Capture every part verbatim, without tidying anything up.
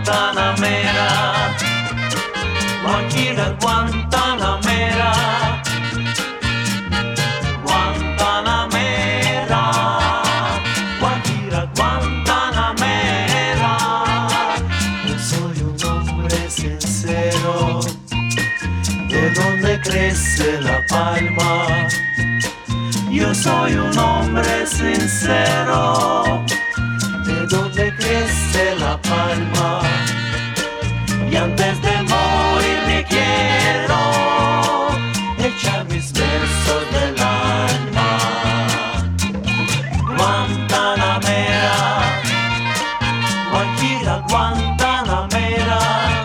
Guantanamera, Guajira Guantanamera, Guantanamera, Guajira Guantanamera. Yo soy un hombre sincero, de donde crece la palma. Yo soy un hombre sincero, de donde crece la palma. Y antes de morir me quiero echar mis versos del alma. Guantanamera, Guajira Guantanamera,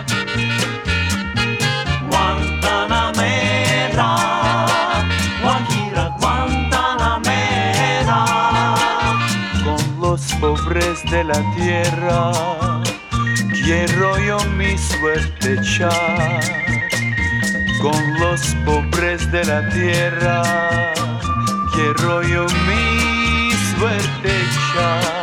Guantanamera, Guajira Guantanamera. Con los pobres de la tierra quiero yo mi suerte echar. Con los pobres de la tierra quiero yo mi suerte echar.